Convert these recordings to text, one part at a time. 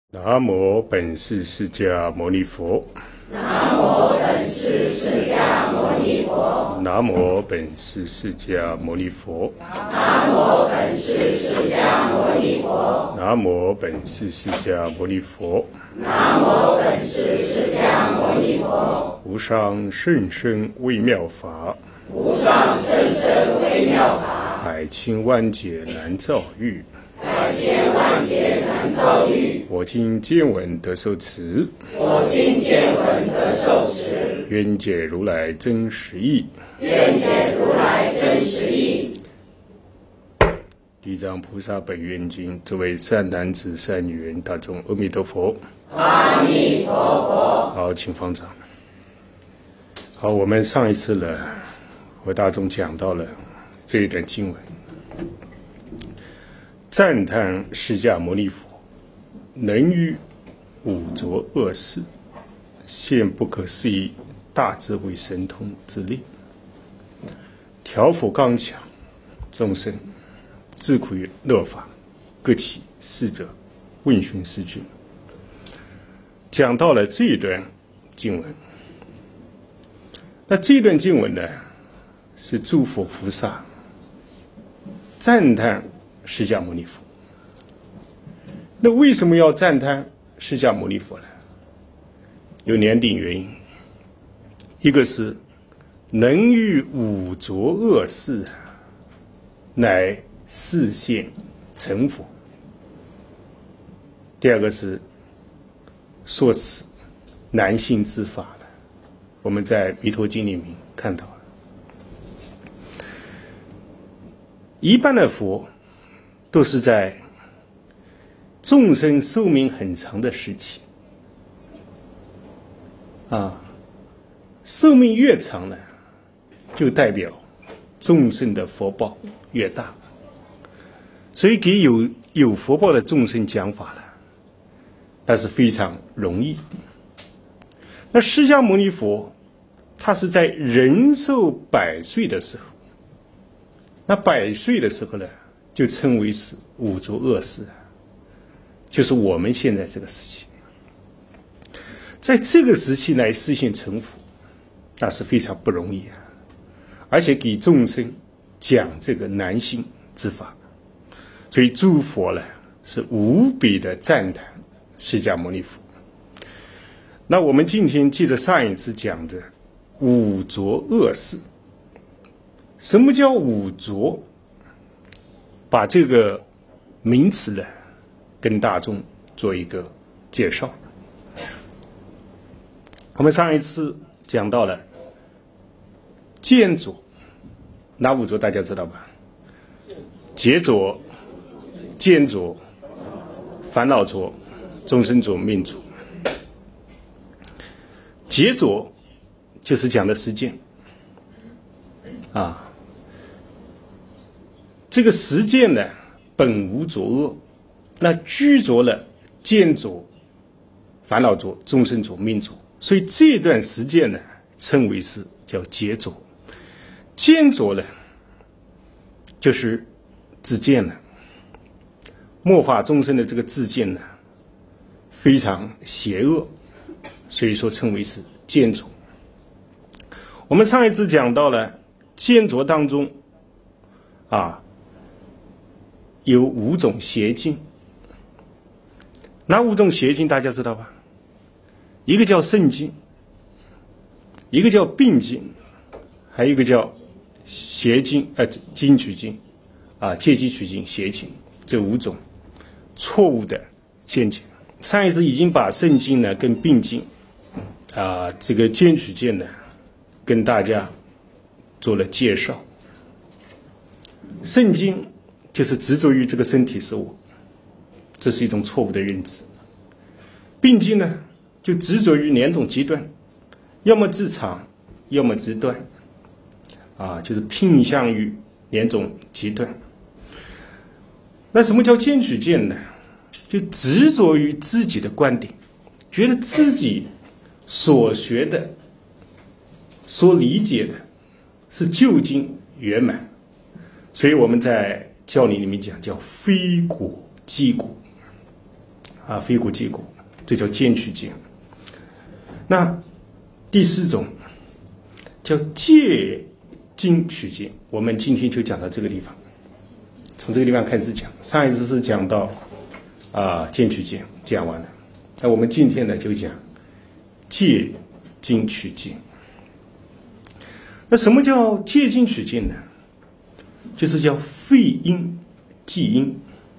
南无本师释迦牟尼佛。 南无本师释迦牟尼佛。 南无本师释迦牟尼佛。 南无本师释迦牟尼佛。 南无本师释迦牟尼佛。 南无本师释迦牟尼佛。 无上甚深微妙法， 无上甚深微妙法， 百千万劫难遭遇。 百千万劫难遭遇。 我今见闻得受持， 我今见闻得受持， 愿解如来真实义。 愿解如来真实义。 地藏菩萨本愿经，诸位善男子善女人大众，阿弥陀佛。 阿弥陀佛。 好，请方丈。好，我们上一次呢，和大众讲到了这一段经文，赞叹释迦牟尼佛能于五浊恶世现不可思议大智慧神通之力，调伏刚强众生，自苦于乐法，各起逝者，问讯世君。讲到了这一段经文，那这段经文呢，是诸佛菩萨赞叹释迦牟尼佛。那为什么要赞叹释迦牟尼佛呢？有两点原因，一个是能于五浊恶世乃示现成佛，第二个是说此难信之法了，我们在《弥陀经》里面看到了。一般的佛都是在众生寿命很长的时期寿命越长呢，就代表众生的福报越大，所以给有福报的众生讲法了，那是非常容易。那释迦牟尼佛他是在人寿100岁的时候，那100岁的时候呢，就称为是五浊恶世，就是我们现在这个时期。在这个时期来实现成佛，那是非常不容易而且给众生讲这个难信之法，所以诸佛呢是无比的赞叹释迦牟尼佛。那我们今天接着上一次讲的五浊恶世，什么叫五浊？把这个名词呢跟大众做一个介绍。我们上一次讲到了见浊，哪五浊大家知道吧？劫浊、见浊、烦恼浊、众生浊、命浊。劫浊就是讲的实践这个实践呢本无浊恶，那居浊了见浊、烦恼浊、众生浊、命浊，所以这段实践呢称为是叫劫浊。见浊呢就是自见了，末法众生的这个自见呢非常邪恶，所以说称为是见浊。我们上一次讲到了见浊当中有5种邪境，哪5种邪境大家知道吧？一个叫圣境，一个叫病境，还有一个叫邪境经取境戒机取境、邪境，这5种错误的见解。上一次已经把圣境呢跟病境这个见取见呢跟大家做了介绍。圣境就是执着于这个身体是我，这是一种错误的认知。病境呢就执着于2种极端，要么自长，要么自断就是偏向于2种极端。那什么叫见取见呢？就执着于自己的观点，觉得自己所学的所理解的是究竟圆满，所以我们在教理里面讲叫非果即果非国即国，这叫渐取渐。那第4种叫借经取经，我们今天就讲到这个地方，从这个地方开始讲。上一次是讲到渐取渐，讲完了。那我们今天呢就讲借经取经。那什么叫借经取经呢？就是叫废因继因。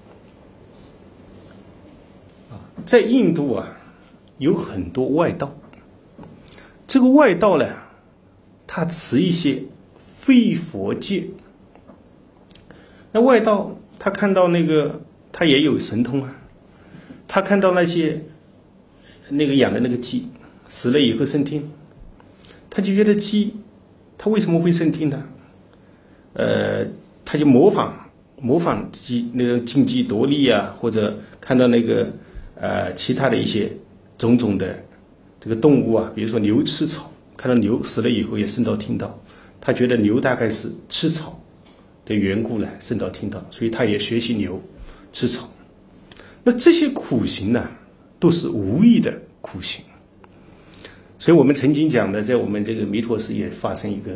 在印度有很多外道，这个外道呢，他持一些非佛戒。那外道他看到他也有神通他看到那些养的那个鸡死了以后升天，他就觉得鸡他为什么会升天呢？他就模仿鸡金鸡夺利或者看到其他的一些种种的这个动物比如说牛吃草，看到牛死了以后也升到天道，他觉得牛大概是吃草的缘故升到天道，所以他也学习牛吃草。那这些苦行呢，都是无益的苦行。所以我们曾经讲的，在我们这个弥陀寺也发生一个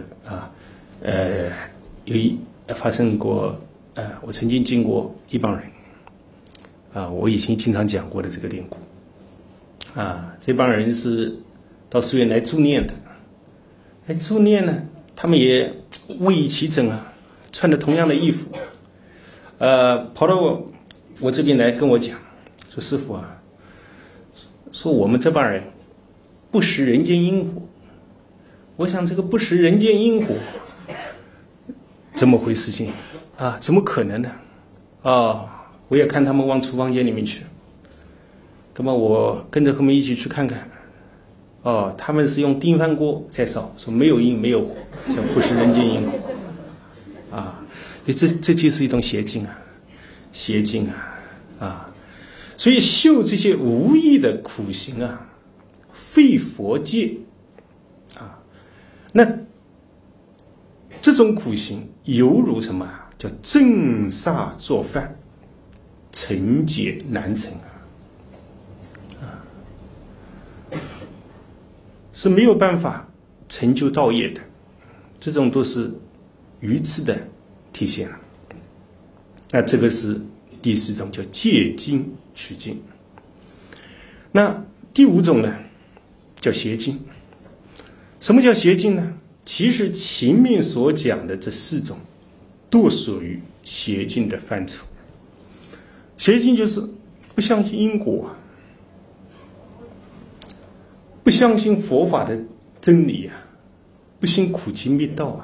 发生过我曾经经过一帮人我以前经常讲过的这个典故这帮人是到寺院来助念的。助念呢，他们也位移齐整穿着同样的衣服跑到我这边来跟我讲说，师父说我们这帮人不食人间烟火。我想这个不食人间烟火怎么回事情怎么可能呢？我也看他们往厨房间里面去，那么我跟着他们一起去看看。他们是用电饭锅在烧，说没有烟没有火，像不食人间烟火这就是一种邪经邪经所以修这些无益的苦行废佛戒那这种苦行犹如什么叫镇煞作饭，成解难成是没有办法成就道业的。这种都是愚痴的体现那这个是第4种叫借经取经。那第5种呢叫邪经。什么叫邪经呢？其实前面所讲的这4种都属于邪经的范畴。邪经就是不相信因果不相信佛法的真理不信苦集灭道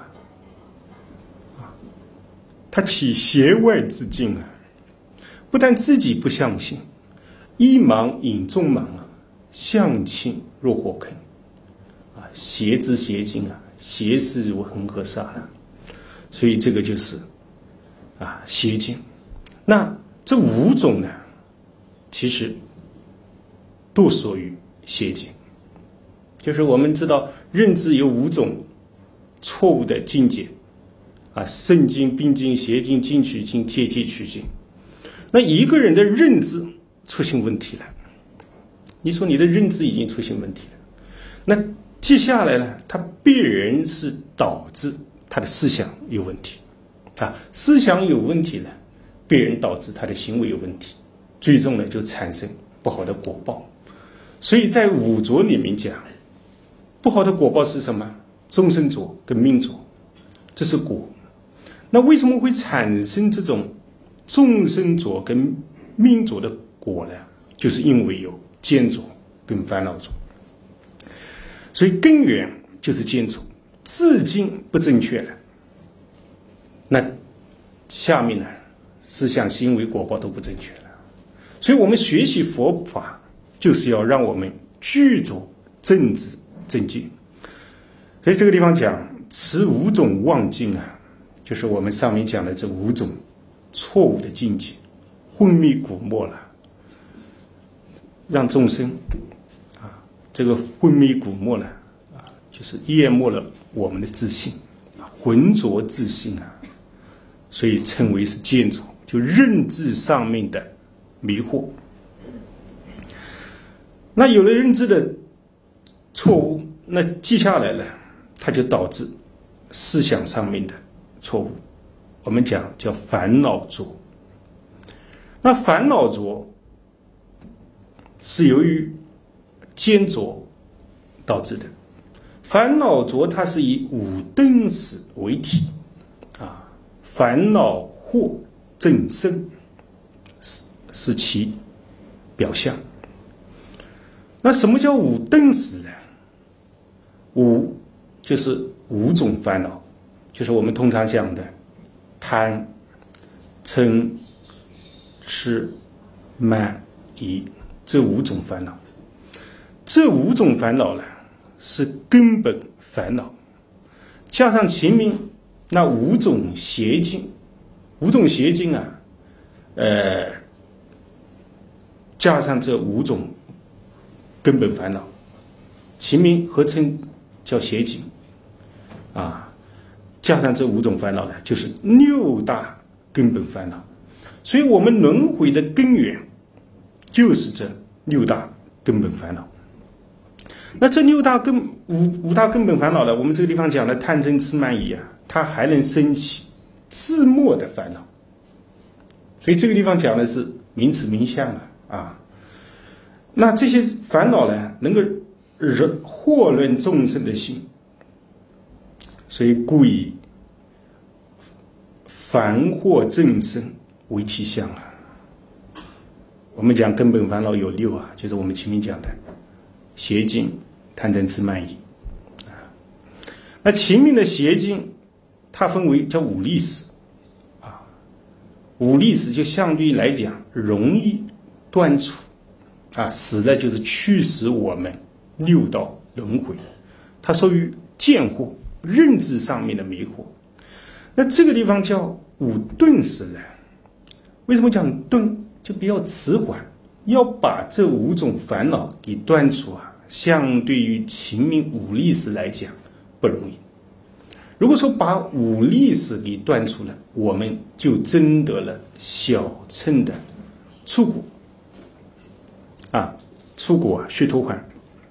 他起邪外之境不但自己不相信，一盲引众盲相庆若火坑邪之邪经邪事如恒河沙所以这个就是邪经。那这5种呢，其实都属于邪经。就是我们知道认知有5种错误的境界圣经、并经、邪经、经取经、借经取经。那一个人的认知出现问题了，你说你的认知已经出现问题了，那接下来呢，他必然是导致他的思想有问题思想有问题了，必然导致他的行为有问题，最终呢就产生不好的果报。所以在5浊里面讲，不好的果报是什么？众生浊跟命浊，这是果。那为什么会产生这种众生浊跟命浊的果呢？就是因为有见浊跟烦恼浊。所以根源就是见浊，自经不正确了，那下面呢，思想、行为、果报都不正确了。所以我们学习佛法，就是要让我们具足正知正见。所以这个地方讲持5种妄境就是我们上面讲的这5种错误的境界，昏迷古没了，让众生这个昏迷古没了就是淹没了我们的自信浑浊自信所以称为是见浊，就认知上面的迷惑。 那有了认知的错误，那记下来了，它就导致思想上面的错误，我们讲叫烦恼浊。那烦恼浊是由于坚着导致的。烦恼浊它是以五钝使为体啊，烦恼惑正生是其表象。那什么叫五钝使呢？五就是五种烦恼，就是我们通常讲的贪、嗔、痴、慢、疑这五种烦恼。这五种烦恼呢，是根本烦恼，加上前面那五种邪径，加上这五种根本烦恼，前面合称叫邪径啊，加上这五种烦恼呢，就是六大根本烦恼。所以我们轮回的根源就是这六大根本烦恼。那这五大根本烦恼呢，我们这个地方讲的贪嗔痴慢疑啊，它还能升起自末的烦恼。所以这个地方讲的是名词名相啊。那这些烦恼呢，能够惑乱众生的心，所以故以烦惑正生为其相啊。我们讲根本烦恼有六啊，就是我们前面讲的邪径、贪嗔痴慢疑啊。那前面的邪径，它分为叫五力使啊，五力使就相对来讲容易断除啊，使的就是驱使我们六道轮回，它属于见惑、认知上面的迷惑。那这个地方叫五钝使呢？为什么讲钝？就比较迟缓，要把这五种烦恼给断除啊，相对于前面五力使来讲不容易。如果说把五力使给断除了，我们就争得了小乘的出果啊，出果须陀洹。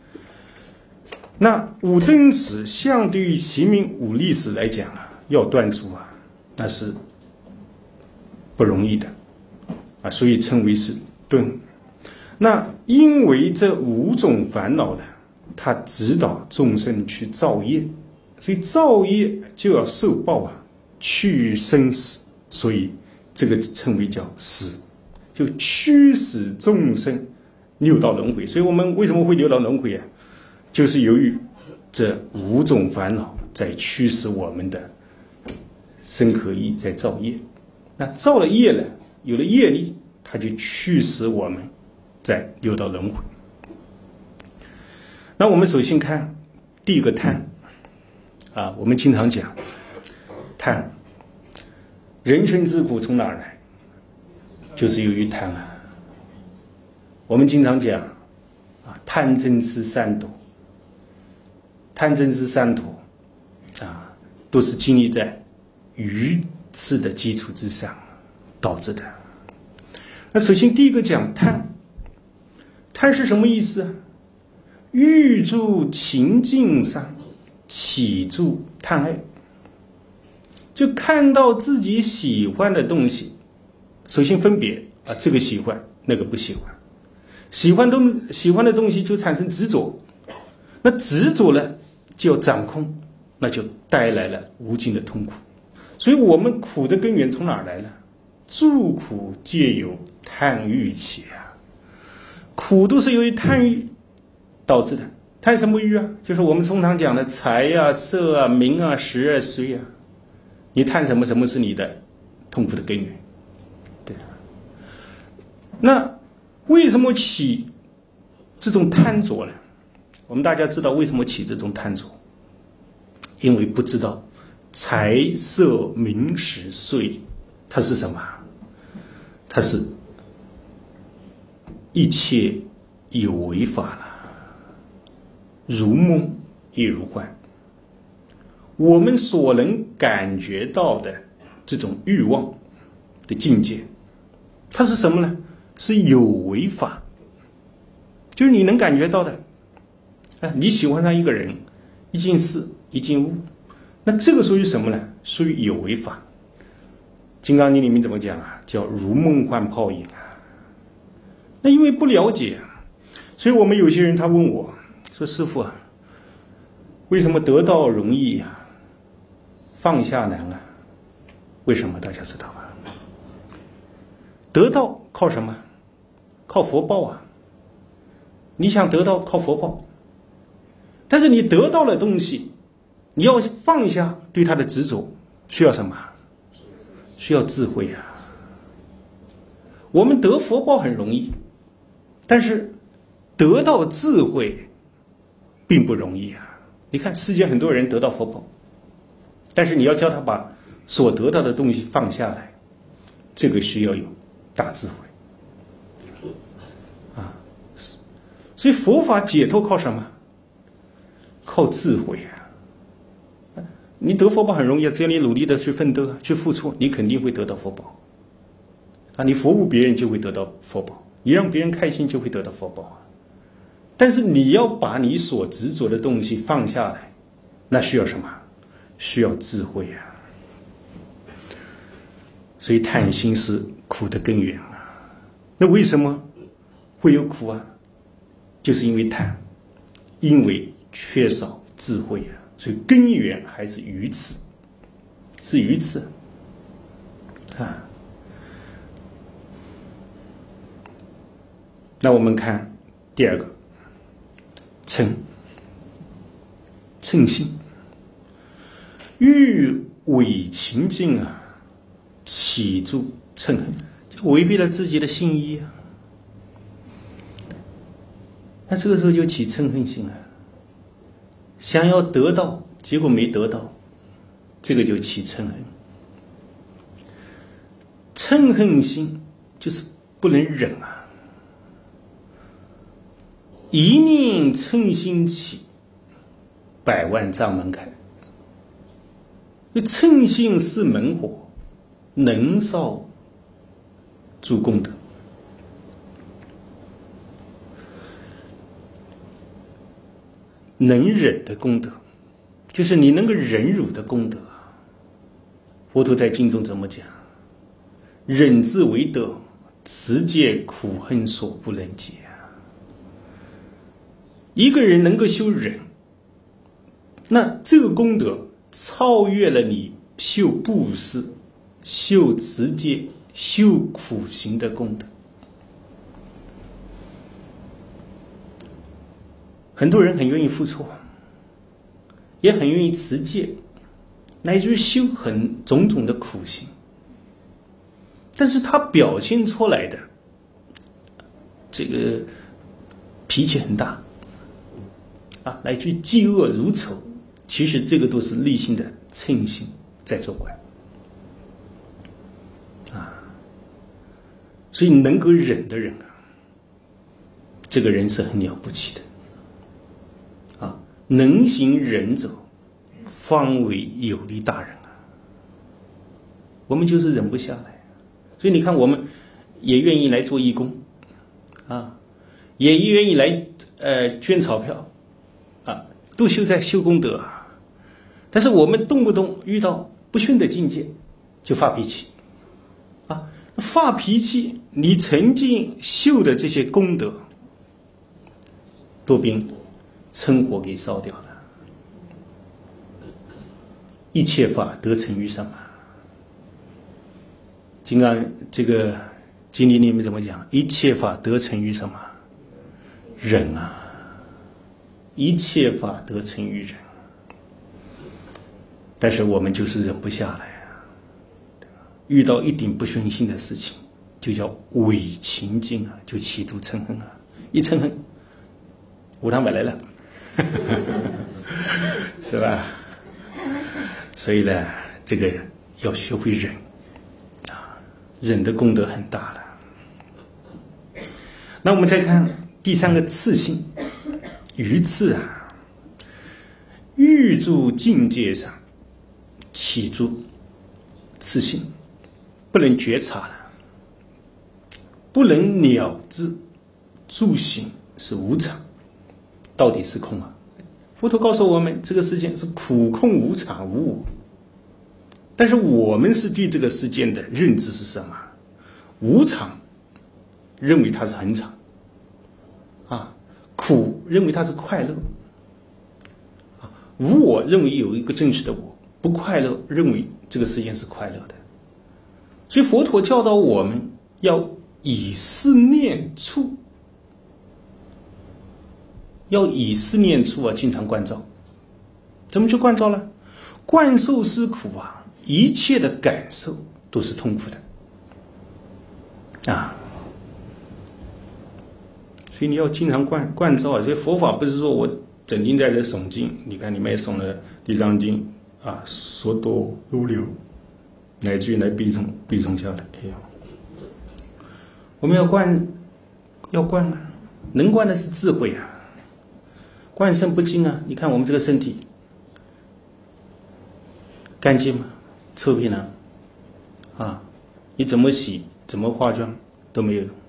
那五钝使相对于前面五力使来讲啊，要断除啊，那是不容易的啊，所以称为是钝。那因为这五种烦恼呢，它指导众生去造业，所以造业就要受报啊，去生死，所以这个称为叫使，就驱使众生六道轮回。所以我们为什么会六道轮回啊？就是由于这五种烦恼在驱使我们的身口意在造业。那造了业了，有了业力，它就驱使我们在六道轮回。那我们首先看第一个贪啊，我们经常讲贪，人生之苦从哪儿来？就是由于贪啊。我们经常讲啊，贪嗔痴三毒，贪嗔痴三毒啊，都是建立在愚痴的基础之上导致的。那首先第一个讲贪，贪是什么意思啊？欲住情境上，起住贪爱，就看到自己喜欢的东西，首先分别啊，这个喜欢，那个不喜欢，喜欢的东西就产生执着，那执着了就要掌控，那就带来了无尽的痛苦。所以我们苦的根源从哪儿来呢？诸苦皆由贪欲起啊，苦都是由于贪欲导致的。贪什么欲啊？就是我们通常讲的财啊、色啊、名啊、食啊、睡啊。你贪什么，什么是你的痛苦的根源？对啊。那为什么起这种贪着呢？我们大家知道为什么起这种贪着？因为不知道财色名食睡它是什么？它是一切有为法了，如梦亦如幻。我们所能感觉到的这种欲望的境界，它是什么呢？是有为法， 就是你能感觉到的。你喜欢上一个人，一件事，一件物，那这个属于什么呢？属于有为法。金刚经里面怎么讲啊？叫如梦幻泡影啊。那因为不了解，所以我们有些人他问我说：“师父啊，为什么得道容易啊，放下难啊？为什么？大家知道吧？得道靠什么？靠佛报啊。你想得到靠佛报，但是你得到的东西，你要放下对它的执着，需要什么？需要智慧啊。我们得佛报很容易，但是得到智慧并不容易啊。你看世界很多人得到佛报，但是你要叫他把所得到的东西放下来，这个需要有大智慧啊。所以佛法解脱靠什么？靠智慧啊。你得佛报很容易，只要你努力的去奋斗去付出，你肯定会得到佛报啊。你服务别人就会得到佛报，你让别人开心就会得到佛报啊。但是你要把你所执着的东西放下来，那需要什么？需要智慧啊。所以贪心是苦的根源啊。那为什么会有苦啊？就是因为贪，因为缺少智慧啊。所以根源还是愚痴，是愚痴啊。那我们看第二个，嗔心，欲违情境啊，起诸嗔恨，就违背了自己的信义啊。那这个时候就起嗔恨心了，想要得到，结果没得到，这个就起嗔恨。嗔恨心就是不能忍啊。一念嗔心起，百万障门开。嗔心是门火，能烧诸功德。能忍的功德，就是你能够忍辱的功德。佛陀在经中怎么讲？忍字为德，持戒苦恨所不能解啊。一个人能够修忍，那这个功德超越了你修布施、修持戒、修苦行的功德。很多人很愿意付出，也很愿意持戒，乃至于修种种的苦行，但是他表现出来的这个脾气很大啊，乃至于嫉恶如仇，其实这个都是内心的嗔心在作怪啊。所以能够忍的人啊，这个人是很了不起的。能行忍者，方为有利大人啊。我们就是忍不下来，所以你看，我们也愿意来做义工啊，也愿意来捐钞票啊，都修功德啊。但是我们动不动遇到不逊的境界，就发脾气啊。发脾气，你曾经修的这些功德，都被嗔火给烧掉了。一切法得成于什么？金刚这个经里面怎么讲？一切法得成于什么？忍啊！一切法得成于忍。但是我们就是忍不下来啊！遇到一点不顺心的事情，就叫违情境啊，就起诸嗔恨啊！一嗔恨，无糖买来了。是吧？所以呢，这个要学会忍啊，忍的功德很大了。那我们再看第三个次心，愚痴啊，欲住境界上起诸次心，不能觉察了，不能了知住行是无常，到底是空啊？佛陀告诉我们，这个世界是苦空无常无我。但是我们是对这个世界的认知是什么？无常，认为它是恒常，苦认为它是快乐，无我认为有一个真实的我，不快乐认为这个世界是快乐的。所以佛陀教导我们要以思念处，经常关照。怎么去关照呢？观受是苦啊，一切的感受都是痛苦的所以你要经常关照啊。所以佛法不是说我整天在这诵经，你看你们也诵了地藏经说多如流，乃至于来必从下的。我们要观能观的是智慧啊。观身不净啊，你看我们这个身体干净吗？臭屁呢？你怎么洗怎么化妆都没有用，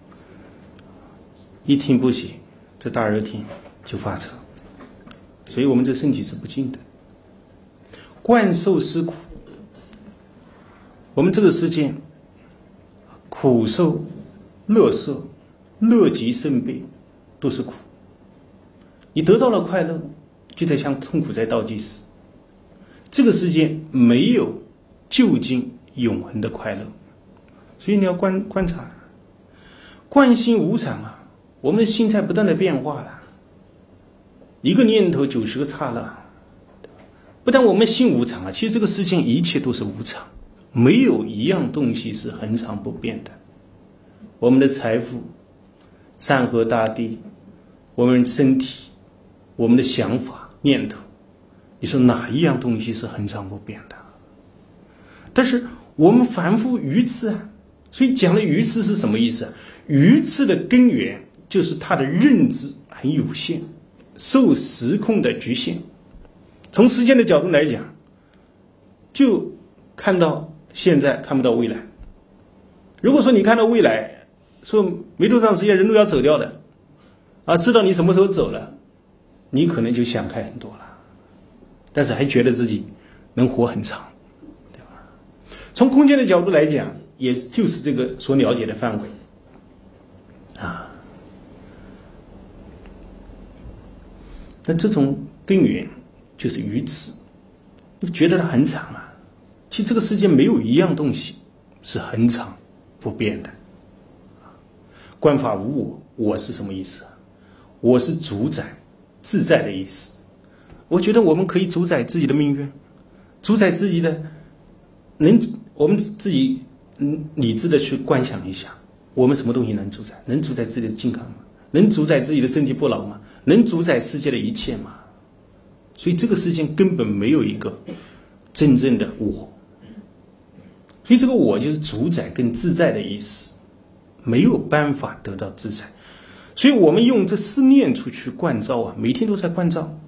一天不洗，这大热天就发臭，所以我们这身体是不净的。观受是苦，我们这个世界苦受、乐受、乐极生悲，都是苦。你得到了快乐，就在向痛苦在倒计时。这个世界没有究竟永恒的快乐，所以你要观察，观心无常啊。我们的心在不断的变化了，一个念头90个刹那。不但我们心无常啊，其实这个世界一切都是无常，没有一样东西是恒常不变的。我们的财富、山河大地、我们身体、我们的想法、念头，你说哪一样东西是恒常不变的？但是我们凡夫愚痴啊，所以讲的愚痴是什么意思？愚痴的根源就是他的认知很有限，受时空的局限。从时间的角度来讲，就看到现在，看不到未来。如果说你看到未来，说没多长时间人都要走掉的知道你什么时候走了，你可能就想开很多了，但是还觉得自己能活很长，对吧？从空间的角度来讲，也就是这个所了解的范围那这种根源就是愚痴，就觉得它很长啊。其实这个世界没有一样东西是恒常不变的。观法无我，我是什么意思啊？我是主宰自在的意思。我觉得我们可以主宰自己的命运，主宰自己的我们自己理智的去观想一下，我们什么东西能主宰？能主宰自己的健康吗？能主宰自己的身体不老吗？能主宰世界的一切吗？所以这个世界根本没有一个真正的我，所以这个我就是主宰跟自在的意思，没有办法得到自在。所以我们用这思念出去关照每天都在关照，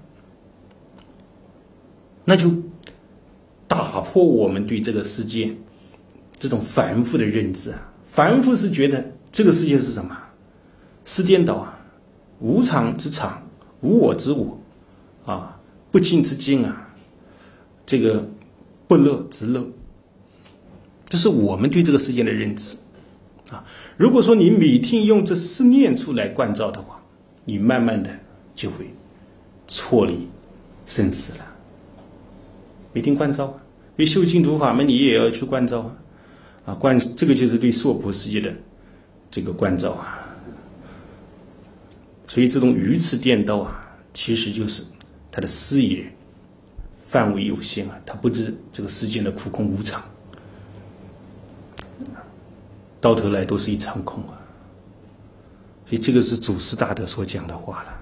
那就打破我们对这个世界这种凡夫的认知凡夫是觉得这个世界是什么？是颠倒无常之常，无我之我不净之净这个不乐之乐，这是我们对这个世界的认知如果说你每天用这思念处来关照的话，你慢慢的就会脱离生死了。每天关照因为修净土法门你也要去关照这个就是对娑婆世界的这个关照所以这种愚痴颠倒其实就是他的视野范围有限它不知这个世界的苦空无常，到头来都是一场空所以这个是祖师大德所讲的话了。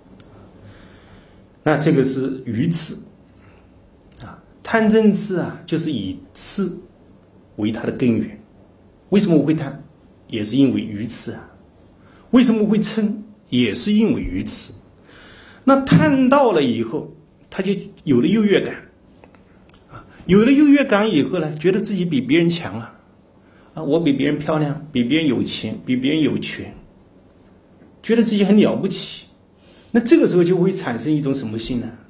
那这个是愚痴贪嗔痴就是以痴为它的根源。为什么我会贪？也是因为愚痴为什么我会嗔？也是因为愚痴。那贪到了以后，他就有了优越感有了优越感以后呢，觉得自己比别人强我比别人漂亮，比别人有钱，比别人有权， 觉得自己很了不起，那这个时候就会产生一种什么心呢？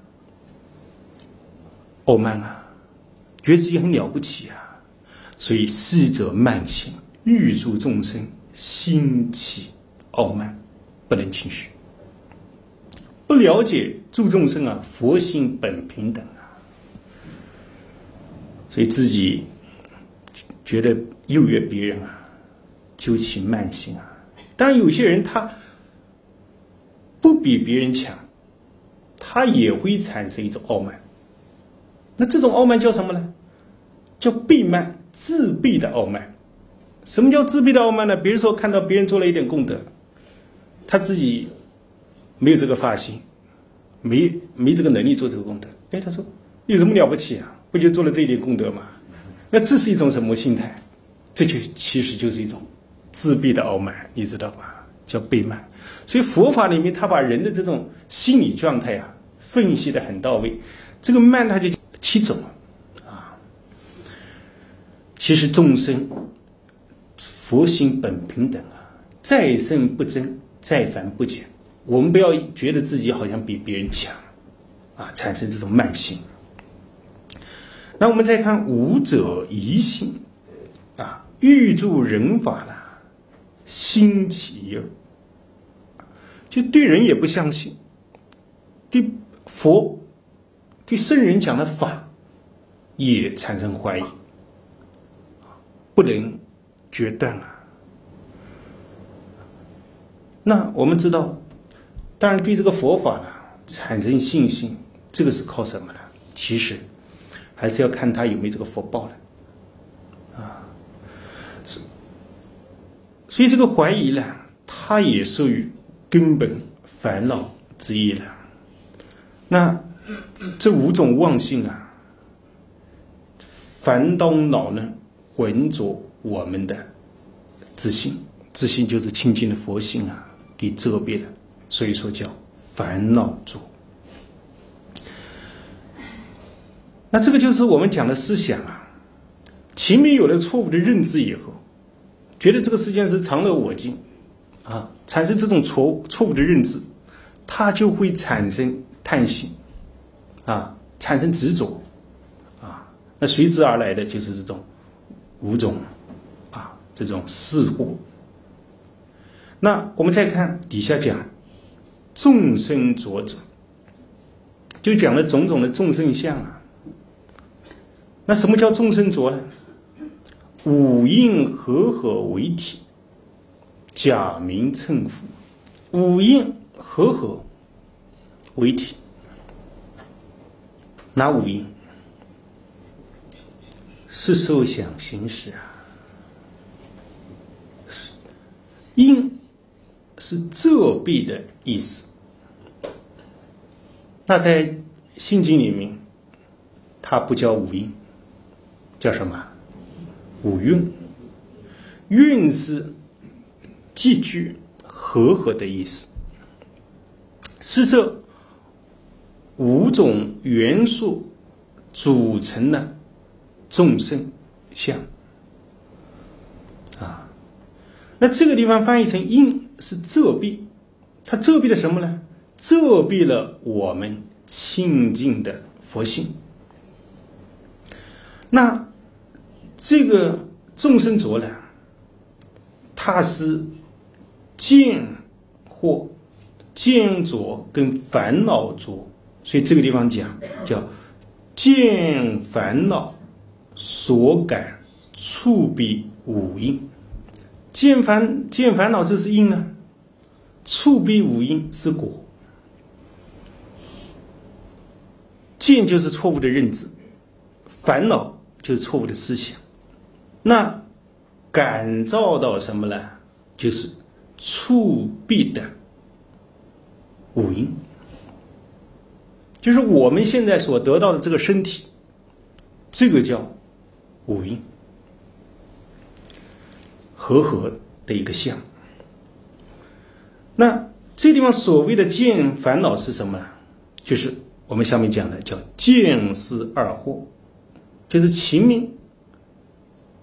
傲慢啊，觉得自己很了不起啊，所以逝者慢行，欲助众生，心起傲慢，不能轻许。不了解助众生啊，佛性本平等啊，所以自己觉得优越别人啊，就起慢心啊。当然有些人他不比别人强，他也会产生一种傲慢。那这种傲慢叫什么呢？叫卑慢，自卑的傲慢。什么叫自卑的傲慢呢？比如说看到别人做了一点功德，他自己没有这个发心，没这个能力做这个功德。哎，他说有什么了不起啊？不就做了这一点功德吗？那这是一种什么心态？这就其实就是一种自卑的傲慢，你知道吧？叫卑慢。所以佛法里面他把人的这种心理状态啊分析得很到位。这个慢它就7种啊。其实众生佛性本平等啊，再生不增，再凡不减。我们不要觉得自己好像比别人强啊，产生这种慢性。那我们再看无者疑心啊，欲助人法啦，心起疑，就对人也不相信，对佛对圣人讲的法也产生怀疑，不能决断啊。那我们知道，当然对这个佛法呢产生信心，这个是靠什么呢？其实还是要看他有没有这个福报的啊。所以这个怀疑呢，它也属于根本烦恼之一了。那这5种妄性啊，烦恼恼呢，浑浊我们的自信，自信就是清净的佛性啊，给遮蔽了，所以说叫烦恼浊。那这个就是我们讲的思想啊，前面有了错误的认知以后，觉得这个世界是常乐我净啊，产生这种错误的认知，它就会产生贪心啊，产生执着啊，那随之而来的就是这种5种啊，这种是惑。那我们再看底下讲众生浊者，就讲了种种的众生相啊。那什么叫众生浊呢？5应合为体，假名称呼。5应合为体，哪5应？是受想行识啊。应是遮蔽的意思。那在心经里面，它不叫5应，叫什么？5蕴。蕴是寄居和的意思，是这5种元素组成的众生相啊。那这个地方翻译成应是遮蔽，它遮蔽了什么呢？遮蔽了我们清净的佛性。那这个众生浊呢，它是见惑、见浊跟烦恼浊，所以这个地方讲叫见烦恼所感触蔽5应。见烦恼这是因呢，触蔽5因是果。见就是错误的认知，烦恼就是错误的思想，那感召到什么呢？就是触蔽的5因，就是我们现在所得到的这个身体，这个叫5因和的一个相。那这地方所谓的见烦恼是什么呢？就是我们下面讲的叫见思二惑，就是前面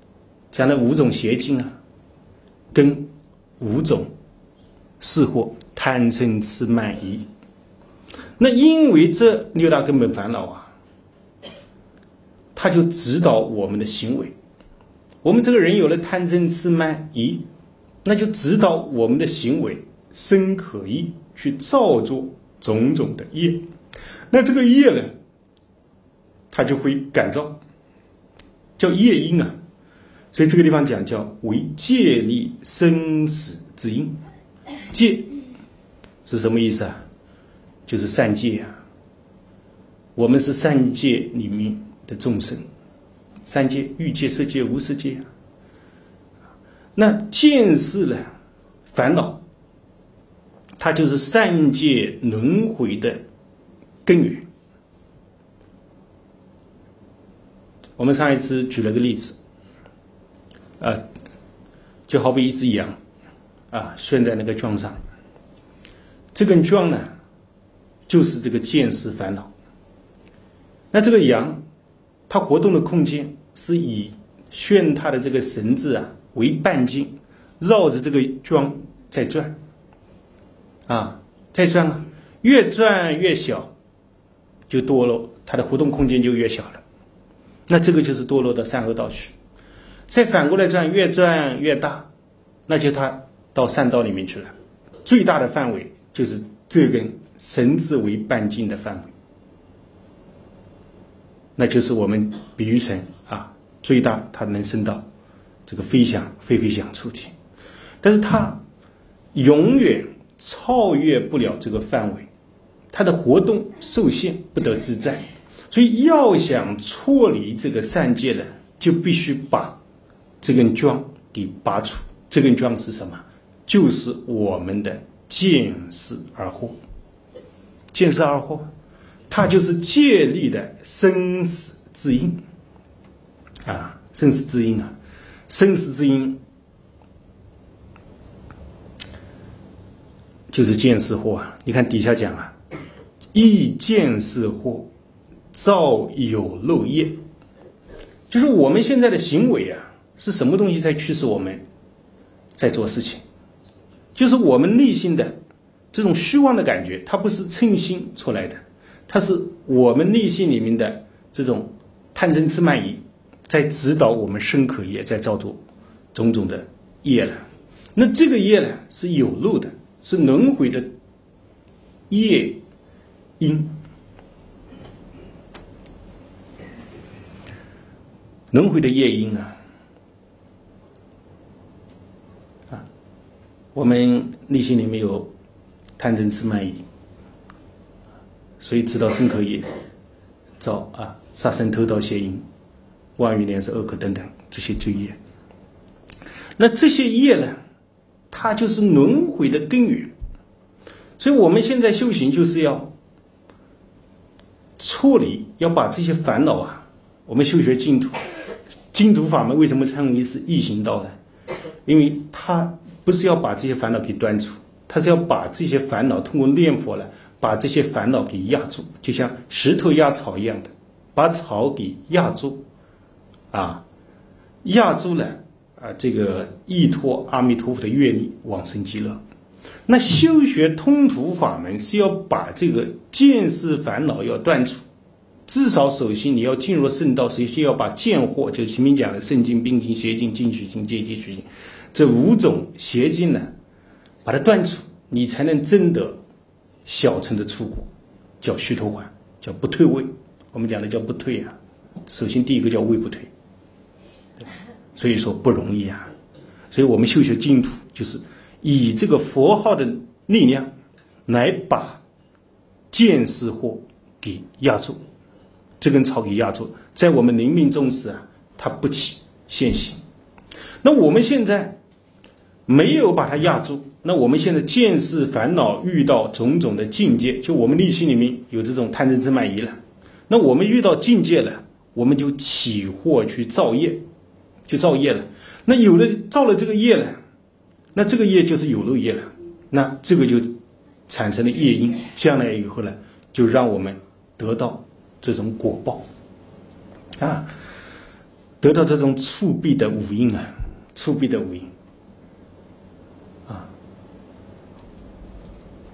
讲的5种邪经啊，跟5种是惑贪嗔痴慢疑。那因为这六大根本烦恼啊，它就指导我们的行为。我们这个人有了贪嗔痴慢疑，那就指导我们的行为身可意，去造作种种的业。那这个业呢，它就会感召，叫业因啊。所以这个地方讲叫为戒力生死之因。戒是什么意思啊？就是善戒啊。我们是善戒里面的众生，三界欲界、色界、无色界。那见识呢，烦恼，它就是三界轮回的根源。我们上一次举了个例子，就好比一只羊拴在那个桩上，这根桩呢，就是这个见识烦恼。那这个羊，它活动的空间是以旋它的这个绳子为半径，绕着这个桩在转，在转越转越小，就堕落，它的活动空间就越小了。那这个就是堕落到善恶道去。再反过来转，越转越大，那就它到善道里面去了。最大的范围就是这根绳子为半径的范围，那就是我们比喻成最大它能升到这个飞翔处体，但是它永远超越不了这个范围，它的活动受限，不得自在。所以要想脱离这个善界呢，就必须把这根桩给拔除。这根桩是什么？就是我们的见识而惑。见识而惑，它就是戒力的生死之因生死之因生死之因就是见识惑你看底下讲亦见识惑造有漏业，就是我们现在的行为是什么东西在驱使我们在做事情？就是我们内心的这种虚妄的感觉，它不是称心出来的，它是我们内心里面的这种贪嗔痴慢疑在指导我们身可业，在造作种种的业了。那这个业呢，是有漏的，是轮回的业因。轮回的业因我们内心里面有贪嗔痴慢疑，所以知道身可业造杀生偷盗邪淫妄语连舌恶口等等这些罪业。那这些业呢，它就是轮回的根源。所以我们现在修行就是要脱离，要把这些烦恼我们修学净土，净土法门为什么称为是易行道呢？因为它不是要把这些烦恼给断除，它是要把这些烦恼通过念佛了，把这些烦恼给压住，就像石头压草一样的，把草给压住压住了这个依托阿弥陀佛的愿力往生极乐。那修学通途法门是要把这个见识烦恼要断除，至少首先你要进入圣道，首先要把见惑，就是前面讲的圣境、并境、邪境、净取境、戒戒取境这5种邪境呢，把它断除，你才能证得小乘的出果，叫须陀洹，叫不退位。我们讲的叫不退首先第一个叫位不退，所以说不容易所以我们修学净土就是以这个佛号的力量来把见识惑给压住，这根草给压住，在我们临命终时它不起现行。那我们现在没有把它压住，那我们现在见识烦恼遇到种种的境界，就我们内心里面有这种贪嗔痴慢疑了，那我们遇到境界了，我们就起惑去造业，就造业了。那有了造了这个业了，那这个业就是有漏业了，那这个就产生了业因，将来以后呢，就让我们得到这种果报得到这种触必的五因触必的五因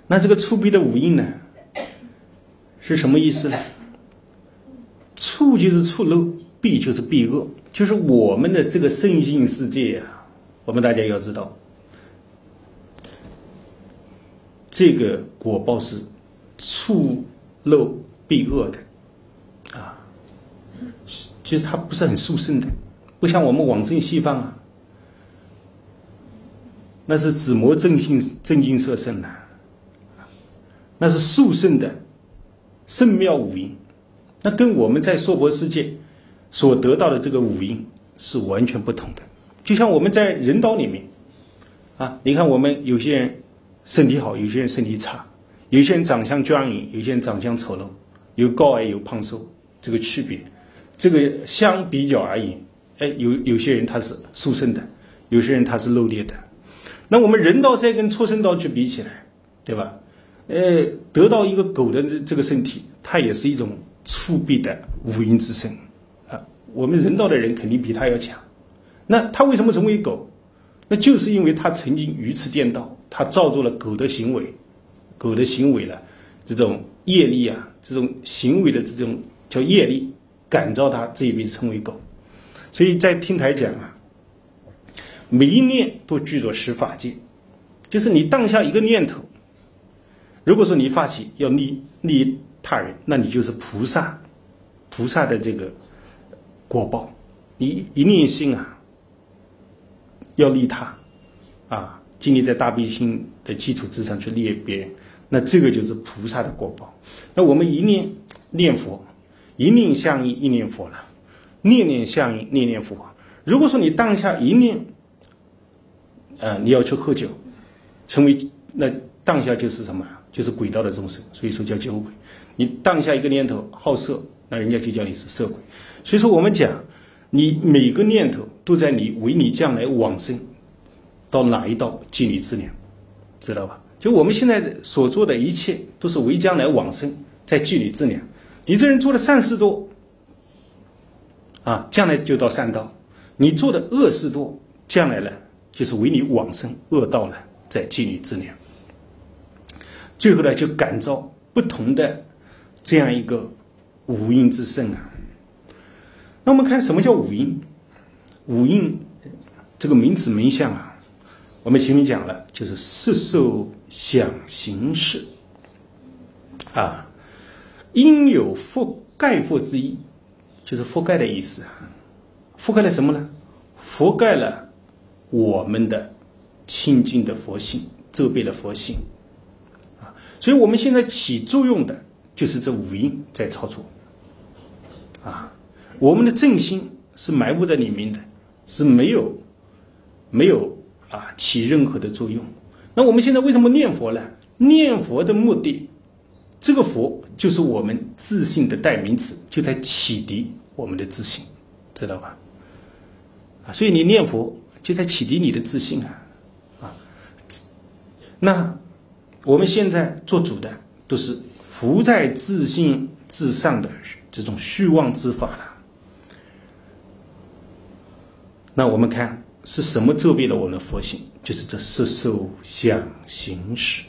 那这个触必的五蕴呢，是什么意思呢？触就是触漏，必就是避恶，就是我们的这个身心世界啊，我们大家要知道，这个果报是触漏避恶的啊，其实它不是很殊胜的，不像我们往生西方啊，那是紫魔正净色身呐，那是殊胜的圣妙五蕴，那跟我们在娑婆世界所得到的这个五蕴是完全不同的。就像我们在人道里面啊，你看我们有些人身体好，有些人身体差，有些人长相庄严，有些人长相丑陋，有高矮有胖瘦，这个区别，这个相比较而言，有些人他是殊胜的，有些人他是漏劣的。那我们人道再跟畜生道去比起来，对吧？得到一个狗的这个身体，它也是一种触必的五蕴之身啊。我们人道的人肯定比它要强。那他为什么成为狗？那就是因为他曾经愚痴颠倒，他造作了狗的行为，了这种业力啊，这种行为的这种叫业力，感召他这一辈子成为狗。所以在听台讲啊，每一念都具着十法界，就是你当下一个念头，如果说你发起要利他人，那你就是菩萨的这个果报。你一念心啊，要利他啊，建立在大悲心的基础之上去利别人，那这个就是菩萨的果报。那我们一念念佛，一念相应一念佛了，念念相应念念佛。如果说你当下一念你要去喝酒，成为那当下就是什么？就是鬼道的众生，所以说叫酒鬼。你当下一个念头好色，那人家就叫你是色鬼。所以说我们讲，你每个念头都在为你将来往生到哪一道尽你资粮，知道吧？就我们现在所做的一切都是为将来往生在尽你资粮。你这人做的善事多啊，将来就到善道；你做的恶事多，将来呢就是为你往生恶道呢在尽你资粮。最后呢，就感召不同的这样一个五蕴之身啊。那我们看什么叫五蕴？五蕴这个名词名相啊，我们前面讲了，就是色受想行识啊，应有盖覆之意，就是覆盖的意思啊。覆盖了什么呢？覆盖了我们的清净的佛性，遮蔽了佛性。所以我们现在起作用的就是这五蕴在操作啊，我们的正心是埋没在里面的，是没有起任何的作用。那我们现在为什么念佛呢？念佛的目的，这个佛就是我们自信的代名词，就在启迪我们的自信，知道吧？所以你念佛就在启迪你的自信啊。那我们现在做主的都是浮在自信之上的这种虚妄之法了。那我们看是什么遮蔽了我们的佛性？就是这色受想行识。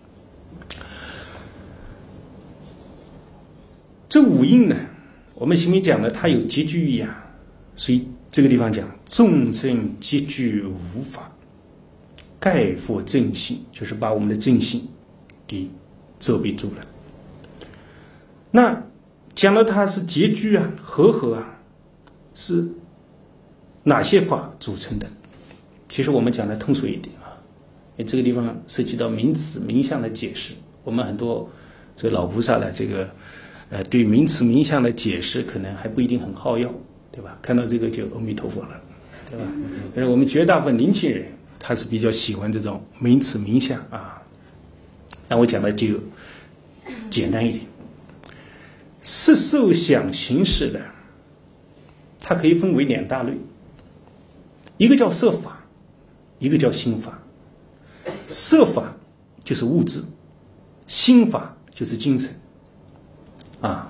这五蕴呢，我们前面讲了，它有集聚意啊，所以这个地方讲众生集聚无法，盖覆正性，就是把我们的正性给遮蔽住了。那讲了它是结聚啊，和啊，是哪些法组成的？其实我们讲的通俗一点啊，因为这个地方涉及到名词名相的解释，我们很多这个老菩萨的这个对名词名相的解释可能还不一定很好要，对吧？看到这个就阿弥陀佛了，对吧？但是我们绝大部分年轻人他是比较喜欢这种名词名相啊。那我讲的就简单一点，色受想行识的，它可以分为两大类，一个叫色法，一个叫心法。色法就是物质，心法就是精神啊。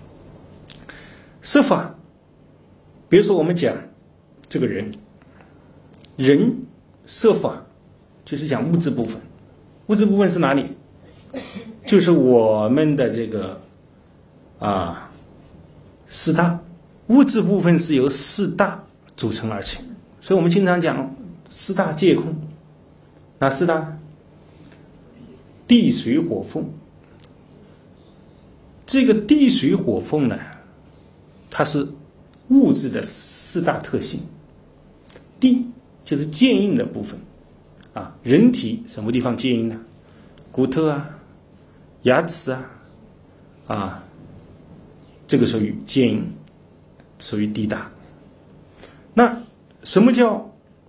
色法，比如说我们讲这个人色法就是讲物质部分，物质部分是哪里？ 就是我们的这个四大，物质部分是由四大组成而成，所以我们经常讲四大皆空。哪四大？地水火风。这个地水火风呢，它是物质的四大特性。地就是坚硬的部分人体什么地方坚硬呢？骨头牙齿这个属于坚硬，属于地大。那什么叫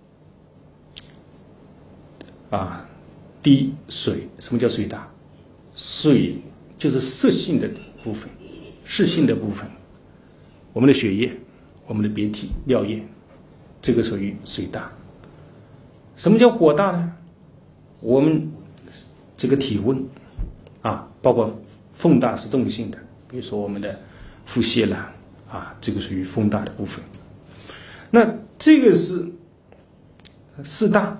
地水？什么叫水大？水就是色性的部分，湿性的部分，我们的血液、我们的别体、尿液，这个属于水大。什么叫火大呢？我们这个体温包括风大是动性的，比如说我们的腹泻啦这个属于风大的部分。那这个是四大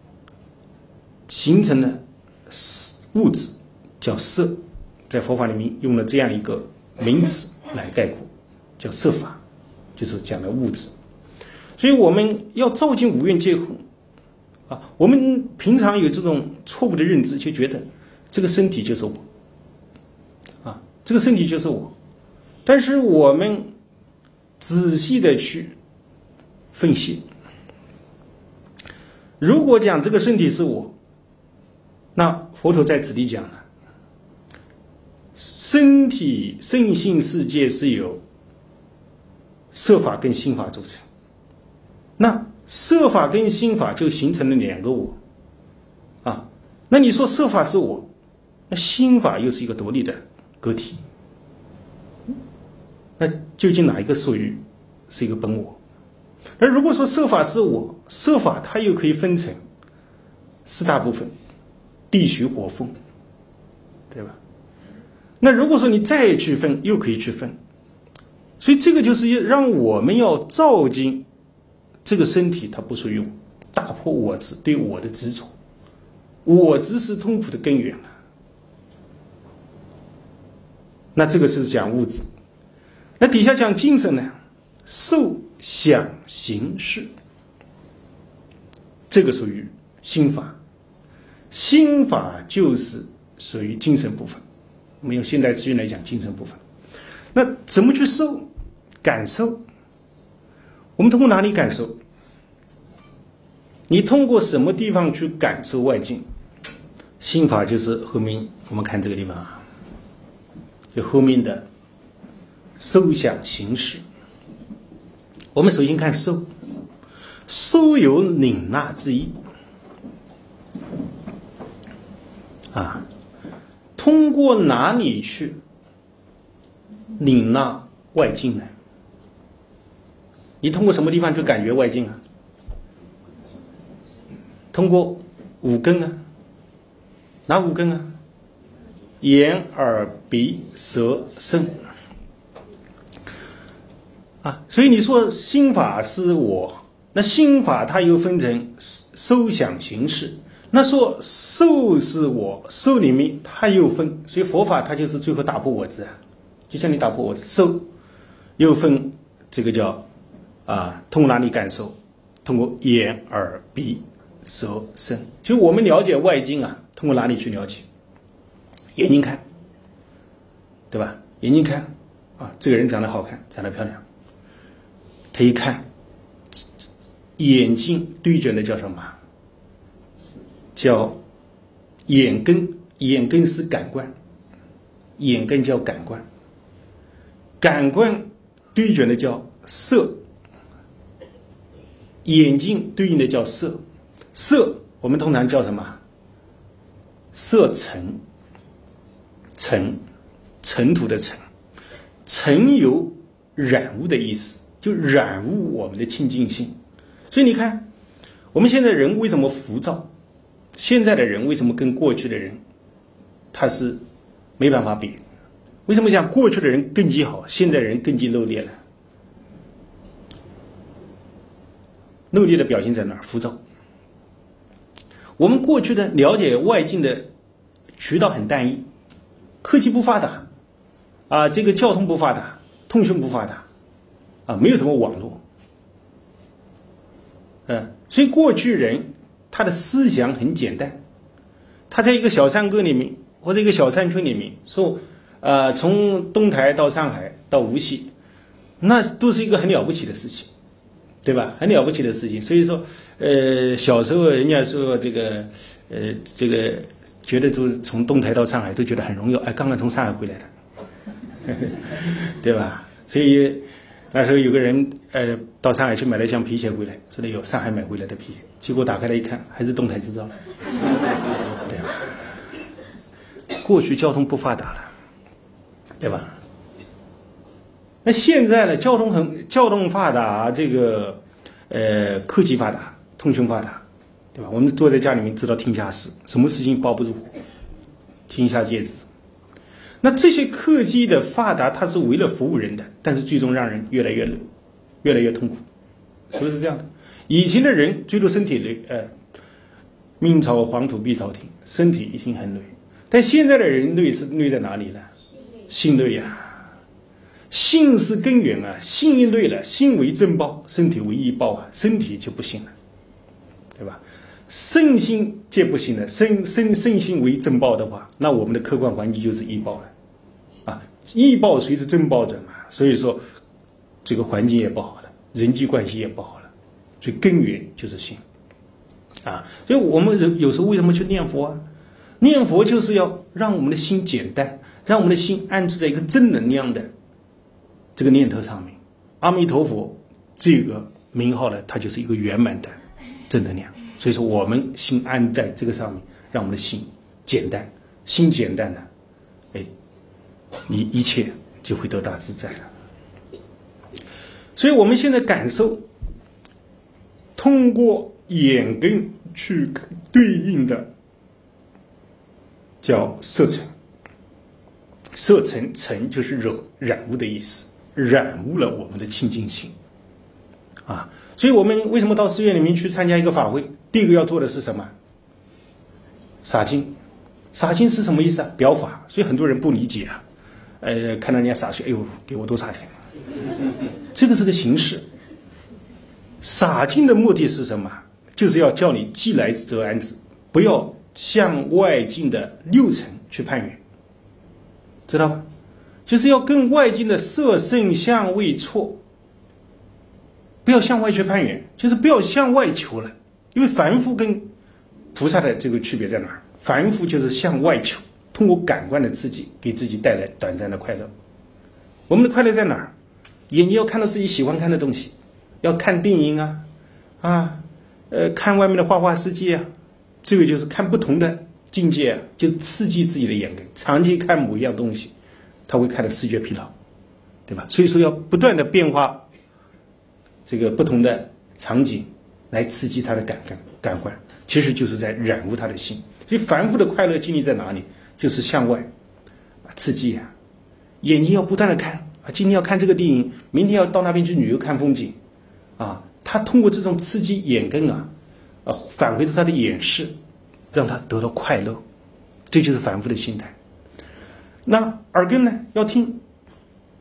形成的物质叫色，在佛法里面用了这样一个名词来概括，叫色法，就是讲的物质。所以我们要照进五蕴皆空我们平常有这种错误的认知，就觉得这个身体就是我这个身体就是我。但是我们仔细的去分析，如果讲这个身体是我，那佛陀在此地讲了，身体身心世界是由色法跟心法组成，那色法跟心法就形成了两个我那你说色法是我，那心法又是一个独立的个体，那究竟哪一个属于是一个本我？而如果说色法是我，色法它又可以分成四大部分，地水火风，对吧？那如果说你再去分，又可以去分，所以这个就是让我们要照进这个身体，它不属于我，打破我执对我的执着，我执是痛苦的根源那这个是讲物质。那底下讲精神呢，受想行识，这个属于心法。心法就是属于精神部分，我们用现代资源来讲精神部分。那怎么去受感受？我们通过哪里感受？你通过什么地方去感受外境？心法就是后面我们看这个地方就后面的受想行识。我们首先看受，受有领纳之意通过哪里去领纳外境呢？你通过什么地方去感觉外境通过五根哪五根眼耳鼻舌身所以你说心法是我，那心法它又分成受想行识，那说受是我，受里面它又分，所以佛法它就是最后打破我执就像你打破我执，受又分这个叫通过哪里感受？通过眼耳鼻舌身。其实我们了解外境通过哪里去了解？眼睛看，对吧？眼睛看这个人长得好看，长得漂亮，他一看，眼睛对准的叫什么？叫眼根。眼根是感官，眼根叫感官，感官对准的叫色，眼睛对应的叫色。色我们通常叫什么？色尘，尘土的尘，尘有染污的意思，就染污我们的清净性。所以你看我们现在人为什么浮躁，现在的人为什么跟过去的人他是没办法比？为什么讲过去的人根基好，现在人根基漏裂了？漏裂的表现在哪儿？浮躁。我们过去的了解外境的渠道很单一，科技不发达啊，这个交通不发达，通讯不发达啊，没有什么网络，所以过去人他的思想很简单，他在一个小山沟里面或者一个小山村里面说，从东台到上海到无锡，那都是一个很了不起的事情，对吧？很了不起的事情。所以说，小时候人家说这个觉得都从东台到上海都觉得很荣耀，刚刚从上海回来的，对吧？所以那时候有个人到上海去买了一箱皮鞋回来，说的有上海买回来的皮鞋，结果打开来一看，还是东台制造的，对吧？过去交通不发达了，对吧？那现在呢？交通发达，这个科技发达，通讯发达，对吧？我们坐在家里面知道天下事，什么事情包不住，天下皆知。那这些科技的发达，它是为了服务人的，但是最终让人越来越累，越来越痛苦，是不是这样的？以前的人最多身体累，明朝黄土壁朝廷，身体已经很累，但现在的人累是累在哪里呢？心累呀。心是根源啊，心一累了，心为正报，身体为异报啊，身体就不行了，对吧？身心皆不行了，身心为正报的话，那我们的客观环境就是异报了，啊，异报随着正报转嘛，所以说这个环境也不好了，人际关系也不好了，所以根源就是心，啊，所以我们有时候为什么去念佛啊？念佛就是要让我们的心简单，让我们的心安住在一个正能量的这个念头上面，阿弥陀佛这个名号呢，它就是一个圆满的正能量。所以说我们心安在这个上面，让我们的心简单，心简单了，你一切就会得大自在了。所以我们现在感受，通过眼根去对应的叫色尘，色尘尘就是染污的意思，染污了我们的清净心啊。所以我们为什么到寺院里面去参加一个法会，第一个要做的是什么？洒净。洒净是什么意思啊？表法。所以很多人不理解啊，看到人家洒水，哎呦，给我多洒点。这个是个形式。洒净的目的是什么？就是要叫你既来之则安之，不要向外境的六尘去攀缘，知道吧？就是要跟外境的色声香味触，不要向外去攀缘，就是不要向外求了。因为凡夫跟菩萨的这个区别在哪儿？凡夫就是向外求，通过感官的刺激给自己带来短暂的快乐。我们的快乐在哪儿？眼睛要看到自己喜欢看的东西，要看电影看外面的花花世界啊，这个就是看不同的境界啊，就是刺激自己的眼根。长期看某一样东西，他会看得视觉疲劳，对吧？所以说要不断的变化这个不同的场景来刺激他的感官，其实就是在染污他的心。所以凡夫的快乐经历在哪里？就是向外刺激啊，眼睛要不断的看啊，今天要看这个电影，明天要到那边去旅游看风景啊。他通过这种刺激眼根返回到他的眼视，让他得到快乐，这就是凡夫的心态。那耳根呢，要听，